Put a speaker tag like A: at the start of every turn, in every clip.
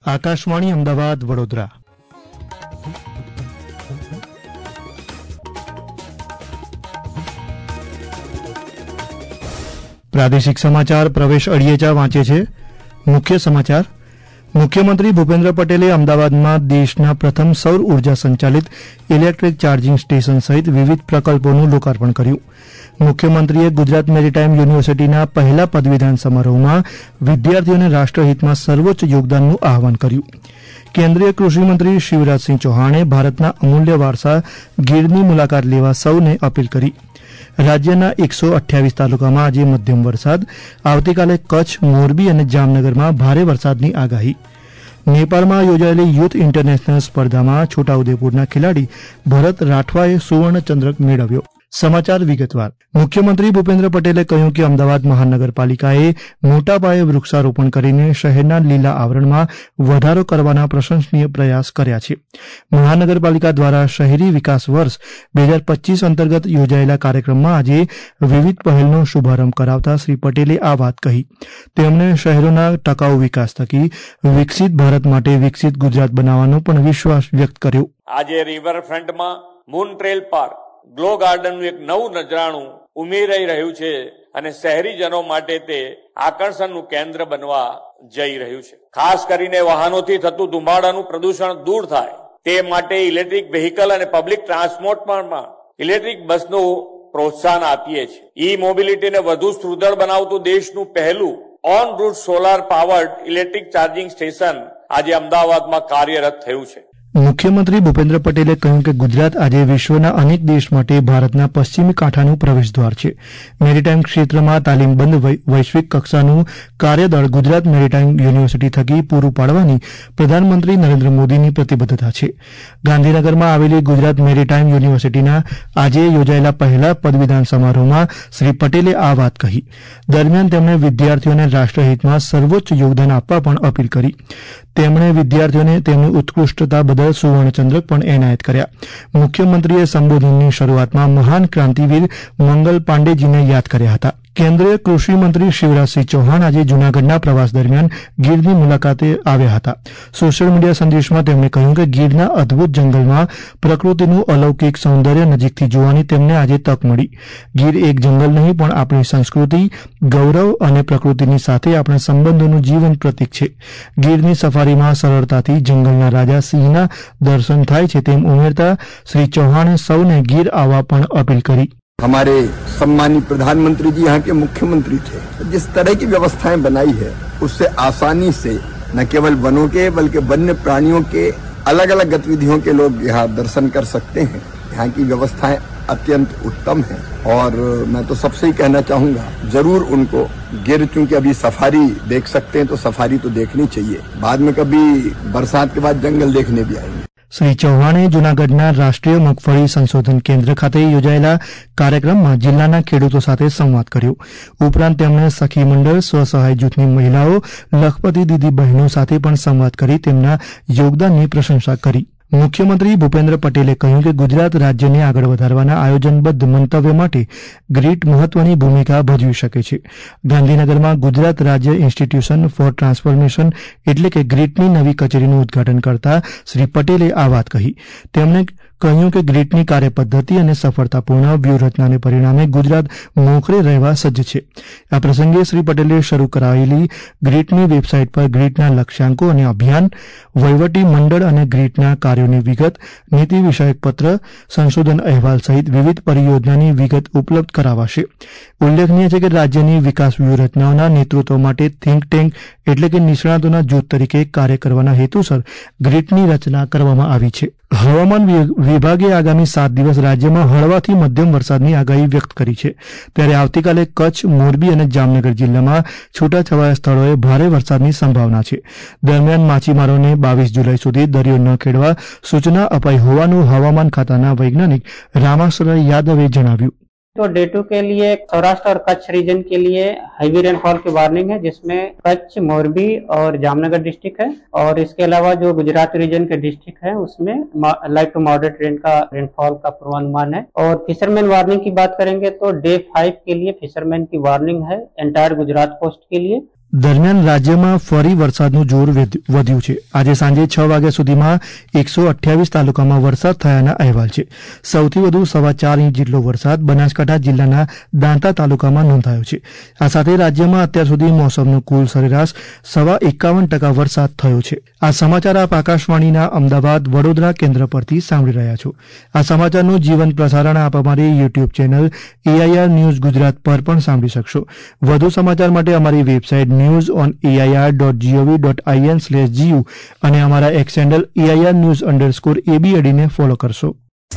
A: આકાશવાણી અમદાવાદ વડોદરા. પ્રાદેશિક સમાચાર પ્રવેશ અડિયેચા વાંચે છે. મુખ્ય સમાચાર. મુખ્યમંત્રી ભૂપેન્દ્ર પટેલે અમદાવાદમાં દેશના પ્રથમ સૌર ઉર્જા સંચાલિત ઇલેક્ટ્રિક ચાર્જિંગ સ્ટેશન સહિત વિવિધ પ્રકલ્પોનું લોકાર્પણ કર્યું. મુખ્યમંત્રીએ ગુજરાત મેરીટાઈમ યુનિવર્સિટીના પહેલા પદવીદાન સમારોહમાં વિદ્યાર્થીઓને રાષ્ટ્રહિતમાં સર્વોચ્ચ યોગદાનનું આહવાન કર્યું. કેન્દ્રીય કૃષિમંત્રી શિવરાજસિંહ ચૌહાણે ભારતના અમૂલ્ય વારસા ગીરની મુલાકાત લેવા સૌને અપીલ કરી. રાજ્યના 128 તાલુકામાં આજે મધ્યમ વરસાદ, આવતીકાલે કચ્છ, મોરબી અને જામનગરમાં ભારે વરસાદની આગાહી. નેપાળમાં યોજાયેલી યુથ ઇન્ટરનેશનલ સ્પર્ધામાં છોટાઉદેપુરના ખેલાડી ભરત રાઠવાએ સુવર્ણ ચંદ્રક મેળવ્યો. સમાચાર વિગતવાર. મુખ્યમંત્રી ભૂપેન્દ્ર પટેલે કહ્યું કે અમદાવાદ મહાનગરપાલિકાએ મોટા પાયે વૃક્ષારોપણ કરીને શહેરના લીલા આવરણમાં વધારો કરવાના પ્રશંસનીય પ્રયાસ કર્યા છે. મહાનગરપાલિકા દ્વારા શહેરી વિકાસ વર્ષ 2025 અંતર્ગત યોજાયેલા કાર્યક્રમમાં આજે વિવિધ પહેલનો શુભારંભ કરાવતા શ્રી પટેલે આ વાત કહી. તેમણે શહેરોના ટકાઉ વિકાસ થકી વિકસિત ભારત માટે વિકસિત ગુજરાત બનાવવાનો પણ વિશ્વાસ વ્યક્ત કર્યો.
B: આજે રિવરફ્રન્ટમાં મૂન ટ્રેલ પાર્ક, ગ્લો ગાર્ડનનું એક નવું નજરાણું ઉમેરાઈ રહ્યું છે અને શહેરીજનો માટે તે આકર્ષણનું કેન્દ્ર બનવા જઈ રહ્યું છે. ખાસ કરીને વાહનોથી થતું ધુમાડાનું પ્રદૂષણ દૂર થાય તે માટે ઇલેક્ટ્રિક વ્હીકલ અને પબ્લિક ટ્રાન્સપોર્ટમાં ઇલેક્ટ્રિક બસનું પ્રોત્સાહન આપીએ છીએ. ઈ મોબિલિટીને વધુ સુદૃઢ બનાવતું દેશનું પહેલું on route solar powered electric charging station આજે અમદાવાદમાં કાર્યરત થયું છે.
A: મુખ્યમંત્રી ભૂપેન્દ્ર પટેલે કહ્યું કે ગુજરાત આજે વિશ્વના અનેક દેશ માટે ભારતના પશ્ચિમી કાંઠાનું પ્રવેશદ્વાર છે. મેરીટાઈમ ક્ષેત્રમાં તાલીમબંધ વૈશ્વિક કક્ષાનું કાર્યદળ ગુજરાત મેરીટાઈમ યુનિવર્સિટી થકી પૂરું પાડવાની પ્રધાનમંત્રી નરેન્દ્ર મોદીની પ્રતિબદ્ધતા છે. ગાંધીનગરમાં આવેલી ગુજરાત મેરીટાઈમ યુનિવર્સિટીના આજે યોજાયેલા પહેલા પદવીદાન સમારોહમાં શ્રી પટેલે આ વાત કહી. દરમિયાન તેમણે વિદ્યાર્થીઓને રાષ્ટ્રહિતમાં સર્વોચ્ચ યોગદાન આપવા પણ અપીલ કરી. તેમણે વિદ્યાર્થીઓને તેમની ઉત્કૃષ્ટતા બદલ સુવર્ણચંદ્રક પણ એનાયત કર્યા. મુખ્યમંત્રીએ સંબોધનની શરૂઆતમાં મહાન ક્રાંતિવીર મંગલ પાંડેજીને યાદ કર્યા હતા. કેન્દ્રીય કૃષિમંત્રી શિવરાજસિંહ ચૌહાણ આજે જૂનાગઢના પ્રવાસ દરમિયાન ગીરની મુલાકાતે આવ્યા હતા. સોશિયલ મીડિયા સંદેશમાં તેમણે કહ્યું કે ગીરના અદભુત જંગલમાં પ્રકૃતિનું અલૌકિક સૌંદર્ય નજીકથી જોવાની તેમને આજે તક મળી. ગીર એક જંગલ નહીં પણ આપણી સંસ્કૃતિ, ગૌરવ અને પ્રકૃતિની સાથે આપણા સંબંધોનું જીવંત પ્રતીક છે. ગીરની સફારીમાં સરળતાથી જંગલના રાજા સિંહના દર્શન થાય છે તેમ ઉમેરતા શ્રી ચૌહાણે સૌને ગીર આવવા પણ અપીલ કરી.
C: हमारे सम्मानित प्रधानमंत्री जी यहाँ के मुख्यमंत्री थे. जिस तरह की व्यवस्थाएं बनाई है उससे आसानी से न केवल वनों के बल्कि वन्य प्राणियों के अलग अलग गतिविधियों के लोग यहाँ दर्शन कर सकते हैं. यहाँ की व्यवस्थाएं अत्यंत उत्तम है और मैं तो सबसे ही कहना चाहूंगा जरूर उनको गिर चूंकि अभी सफारी देख सकते हैं तो सफारी तो देखनी चाहिए. बाद में कभी बरसात के बाद जंगल देखने भी आएंगे.
A: શ્રી ચૌહાણે જૂનાગઢના રાષ્ટ્રીય મગફળી સંશોધન કેન્દ્ર ખાતે યોજાયેલા કાર્યક્રમમાં જિલ્લાના ખેડૂતો સાથે સંવાદ કર્યો. ઉપરાંત તેમણે સખી મંડળ, સ્વસહાય જૂથની મહિલાઓ, લખપતિ દીદી બહેનો સાથે પણ સંવાદ કરી તેમના યોગદાનની પ્રશંસા કરી. મુખ્યમંત્રી ભૂપેન્દ્ર પટેલે કહ્યું કે ગુજરાત રાજ્યને આગળ વધારવાના આયોજનબદ્ધ મંતવ્ય માટે ગ્રીટ મહત્વની ભૂમિકા ભજવી શકે છે. ગાંધીનગરમાં ગુજરાત રાજ્ય ઇન્સ્ટિટ્યુશન ફોર ટ્રાન્સફોર્મેશન એટલે કે ગ્રીટની નવી કચેરીનું ઉદઘાટન કરતા શ્રી પટેલે આ વાત કહી. તેમણે કહ્યું કે ગ્રીટની કાર્યપદ્ધતિ અને સફળતાપૂર્ણ વ્યૂહરચનાને પરિણામે ગુજરાત મોખરે રહેવા સજ્જ છે. આ પ્રસંગે શ્રી પટેલે શરૂ કરાયેલી ગ્રીટની વેબસાઇટ પર ગ્રીટના લક્ષ્યાંકો અને અભિયાન, વહીવટી મંડળ અને ગ્રીટના કાર્યોની વિગત, નીતિ વિષયક પત્ર, સંશોધન અહેવાલ સહિત વિવિધ પરિયોજનાની વિગત ઉપલબ્ધ કરાવાશે. ઉલ્લેખનીય છે કે રાજ્યની વિકાસ વ્યૂહરચનાઓના નેતૃત્વ માટે થિંક ટેન્ક એટલે કે નિષ્ણાતોના જૂથ તરીકે કાર્ય કરવાના હેતુસર ગ્રીટની રચના કરવામાં આવી છે. હવામાન વિભાગે આગામી 7 દિવસ રાજ્યમાં હળવાથી મધ્યમ વરસાદની આગાહી વ્યક્ત કરી છે. ત્યારે આવતીકાલે કચ્છ, મોરબી અને જામનગર જિલ્લામાં છૂટાછવાયા સ્થળોએ ભારે વરસાદની સંભાવના છે. દરમિયાન માછીમારોને 22 જુલાઈ સુધી દરિયો ન ખેડવા સૂચના અપાઈ હોવાનું હવામાન ખાતાના વૈજ્ઞાનિક રામાશ્રય યાદવે જણાવ્યું.
D: तो डे 2 के लिए सौराष्ट्र और कच्छ रीजन के लिए हैवी रेनफॉल की वार्निंग है, जिसमें कच्छ, मोरबी और जामनगर डिस्ट्रिक्ट है और इसके अलावा जो गुजरात रीजन के डिस्ट्रिक्ट है उसमें लाइट टू मॉडरेट रेनफॉल का पूर्वानुमान है. और फिशरमैन वार्निंग की बात करेंगे तो डे 5 के लिए फिशरमैन की वार्निंग है एंटायर गुजरात कोस्ट के लिए.
A: દરમિયાન રાજ્યમાં ફરી વરસાદનું જોર વધ્યું છે. આજે સાંજે 6 વાગ્યા સુધીમાં 128 તાલુકામાં વરસાદ થયાના અહેવાલ છે. સૌથી વધુ 4.25 ઇંચ જેટલો વરસાદ બનાસકાંઠા જિલ્લાના દાંતા તાલુકામાં નોંધાયો છે. આ સાથે રાજ્યમાં અત્યાર સુધી મોસમનો કુલ સરેરાશ 51% વરસાદ થયો છે. આ સમાચાર આપ આકાશવાણીના અમદાવાદ વડોદરા કેન્દ્ર પરથી સાંભળી રહ્યા છો. આ સમાચારનું જીવંત પ્રસારણ આપ અમારી YouTube channel AIR news Gujarat પર પણ સાંભળી શકશો. વધુ સમાચાર માટે અમારી વેબસાઇટ news.air.gov.in/gu અને અમારા એક્સ હેન્ડલ AIR_news_ABAD ને ફોલો કરશો.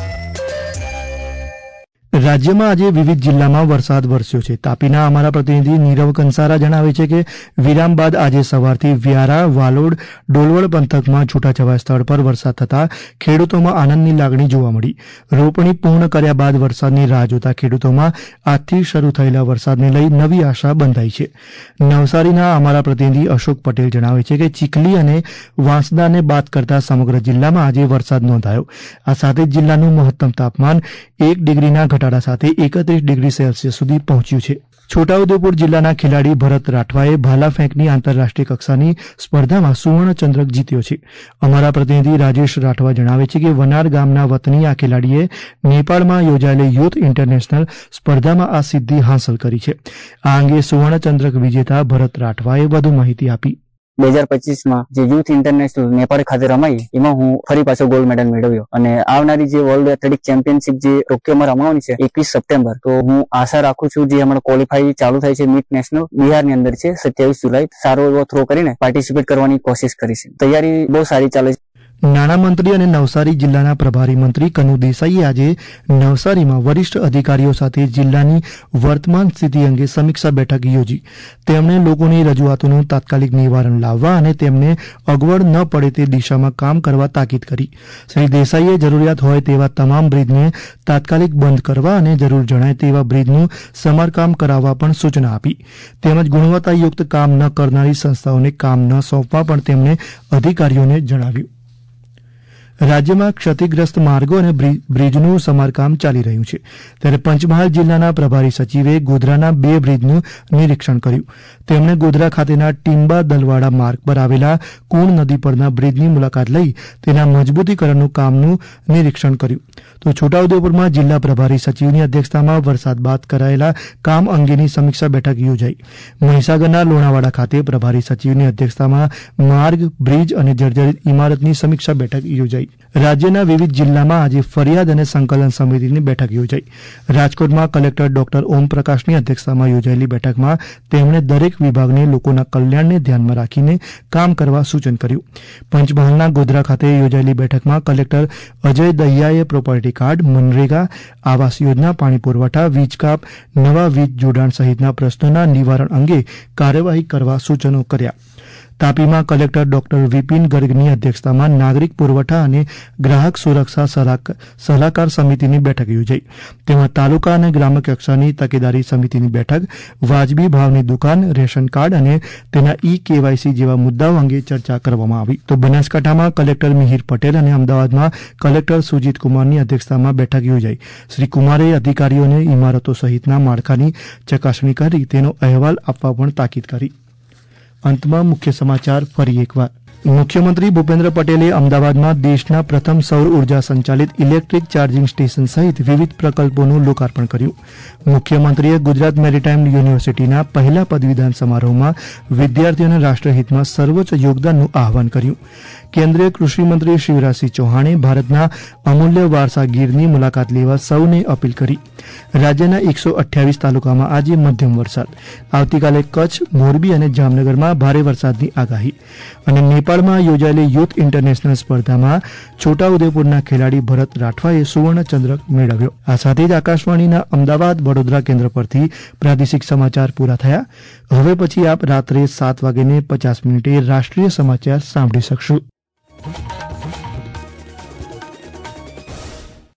A: રાજ્યમાં આજે વિવિધ જિલ્લામાં વરસાદ વરસ્યો છે. તાપીના અમારા પ્રતિનિધિ નીરવ કંસારા જણાવે છે કે વિરામ બાદ આજે સવારથી વ્યારા, વાલોડ, ડોલવડ પંથકમાં છૂટાછવાયા સ્થળ પર વરસાદ થતા ખેડૂતોમાં આનંદની લાગણી જોવા મળી. રોપણી પૂર્ણ કર્યા બાદ વરસાદની રાહ જોતા ખેડૂતોમાં આજથી શરૂ થયેલા વરસાદને લઈ નવી આશા બંધાઈ છે. નવસારીના અમારા પ્રતિનિધિ અશોક પટેલ જણાવે છે કે ચીખલી અને વાંસદાને બાદ કરતા સમગ્ર જિલ્લામાં આજે વરસાદ નોંધાયો. આ સાથે જ જિલ્લાનું મહત્તમ તાપમાન 1 ડિગ્રીના ઘટાડા સાથે 31 ડિગ્રી સેલ્સિયસ સુધી પહોંચ્યું છે. છોટાઉદેપુર જિલ્લાના ખેલાડી ભરત રાઠવાએ ભાલા ફેંકની આંતરરાષ્ટ્રીય કક્ષાની સ્પર્ધામાં સુવર્ણચંદ્રક જીત્યો છે. અમારા પ્રતિનિધિ રાજેશ રાઠવા જણાવે છે કે વનાર ગામના વતની આ ખેલાડીએ નેપાળમાં યોજાયેલી યુથ ઇન્ટરનેશનલ સ્પર્ધામાં આ સિદ્ધિ હાંસલ કરી છે. આ અંગે સુવર્ણચંદ્રક વિજેતા ભરત રાઠવાએ વધુ માહિતી આપી.
E: 2025માં જે યુથ ઇન્ટરનેશનલ નેપાળ ખાતે રમાઈ એમાં હું ફરી પાછો ગોલ્ડ મેડલ મેળવ્યો અને આવનારી જે વર્લ્ડ એથ્લેટિક ચેમ્પિયનશિપ જે ટોક્યોમાં રમાવાની છે 21 સપ્ટેમ્બર, તો હું આશા રાખું છું જે હમણાં ક્વોલિફાઈ ચાલુ થાય છે મિડ નેશનલ બિહારની અંદર છે 27 જુલાઈ, સારો એવો થ્રો કરીને પાર્ટિસિપેટ કરવાની કોશિશ કરીશ. તૈયારી બહુ સારી ચાલે છે.
A: નાણામંત્રી અને નવસારી જિલ્લાના પ્રભારી મંત્રી કનુ દેસાઈએ આજે નવસારીમાં વરિષ્ઠ અધિકારીઓ સાથે જિલ્લાની વર્તમાન સ્થિતિ અંગે સમીક્ષા બેઠક યોજી. તેમણે લોકોની રજૂઆતોનું તાત્કાલિક નિવારણ લાવવા અને તેમને અગવડ ન પડે તે દિશામાં કામ કરવા તાકીદ કરી. શ્રી દેસાઈએ જરૂરિયાત હોય તેવા તમામ બ્રિજને તાત્કાલિક બંધ કરવા અને જરૂર જણાય તેવા બ્રિજનું સમારકામ કરાવવા પણ સૂચના આપી. તેમજ ગુણવત્તાયુક્ત કામ ન કરનારી સંસ્થાઓને કામ ન સોંપવા પણ તેમણે અધિકારીઓને જણાવ્યું. રાજ્યમાં ક્ષતિગ્રસ્ત માર્ગો અને બ્રિજનું સમારકામ ચાલી રહ્યું છે. ત્યારે પંચમહાલ જિલ્લાના પ્રભારી સચિવે ગોધરાના 2 બ્રિજનું નિરીક્ષણ કર્યું. તેમણે ગોધરા ખાતેના ટીંબા દલવાડા માર્ગ પર આવેલા કુણ નદી પરના બ્રિજની મુલાકાત લઈ તેના મજબૂતીકરણનું કામનું નિરીક્ષણ કર્યું. તો છોટાઉદેપુરમાં જિલ્લા પ્રભારી સચિવની અધ્યક્ષતામાં વરસાદ બાદ કરાયેલા કામ અંગેની સમીક્ષા બેઠક યોજાઈ. મહીસાગરના લોણાવાડા ખાતે પ્રભારી સચિવની અધ્યક્ષતામાં માર્ગ, બ્રિજ અને જર્જરિત ઇમારતની સમીક્ષા બેઠક યોજાઈ. રાજ્યના વિવિધ જિલ્લામાં આજે ફરિયાદ અને સંકલન સમિતિની બેઠક યોજાઈ. રાજકોટમાં કલેક્ટર ડોક્ટર ઓમપ્રકાશની અધ્યક્ષતામાં યોજાયેલી બેઠકમાં તેમણે દરેક વિભાગને લોકોના કલ્યાણને ધ્યાનમાં રાખીને કામ કરવા સૂચન કર્યું. પંચમહાલના ગોધરા ખાતે યોજાયેલી બેઠકમાં કલેક્ટર અજય દહિયાએ પ્રોપર્ટી કાર્ડ, મનરેગા, આવાસ યોજના, પાણી પુરવઠા, વીજ કાપ, નવા વીજ જોડાણ સહિતના પ્રશ્નોના નિવારણ અંગે કાર્યવાહી કરવા સૂચનો કર્યા. તાપીમાં કલેક્ટર ડોક્ટર વિપિન ગર્ગની અધ્યક્ષતામાં નાગરિક પુરવઠા અને ગ્રાહક સુરક્ષા સલાહકાર સમિતિની બેઠક યોજાઈ. તેમાં તાલુકા અને ગ્રામ્ય કક્ષાની તકેદારી સમિતિની બેઠક, વાજબી ભાવની દુકાન, રેશન કાર્ડ અને તેના KYC જેવા મુદ્દાઓ અંગે ચર્ચા કરવામાં આવી. તો બનાસકાંઠામાં કલેક્ટર મિહિર પટેલ અને અમદાવાદમાં કલેક્ટર સુજીત કુમારની અધ્યક્ષતામાં બેઠક યોજાઈ. શ્રી કુમારે અધિકારીઓને ઇમારતો સહિતના માળખાની ચકાસણી કરી તેનો અહેવાલ આપવા પણ તાકીદ કરી. અંતમાં મુખ્ય સમાચાર ફરી એકવાર. મુખ્યમંત્રી ભૂપેન્દ્ર પટેલે અમદાવાદમાં દેશના પ્રથમ સૌર ઉર્જા સંચાલિત ઇલેક્ટ્રિક ચાર્જિંગ સ્ટેશન સહિત વિવિધ પ્રકલ્પોનું લોકાર્પણ કર્યું. મુખ્યમંત્રીએ ગુજરાત મેરીટાઈમ યુનિવર્સિટીના પહેલા પદવીદાન સમારોહમાં વિદ્યાર્થીઓને રાષ્ટ્રહિતમાં સર્વોચ્ચ યોગદાનનું આહ્વાન કર્યું. કેન્દ્રીય કૃષિમંત્રી શિવરાજસિંહ ચૌહાણે ભારતના અમૂલ્ય વારસા ગીરની મુલાકાત લેવા સૌને અપીલ કરી. રાજ્યના 128 તાલુકામાં આજે મધ્યમ વરસાદ. આવતીકાલે કચ્છ, મોરબી અને જામનગરમાં ભારે વરસાદની આગાહી. અને નેપાળમાં યોજાયેલી યુથ ઇન્ટરનેશનલ સ્પર્ધામાં છોટાઉદેપુરના ખેલાડી ભરત રાઠવાએ સુવર્ણચંદ્રક મેળવ્યો. આ સાથે જ આકાશવાણીના અમદાવાદ વડોદરા કેન્દ્ર પરથી પ્રાદેશિક સમાચાર પૂરા થયા. હવે પછી આપ રાત્રે 7:50 રાષ્ટ્રીય સમાચાર સાંભળી શકશો.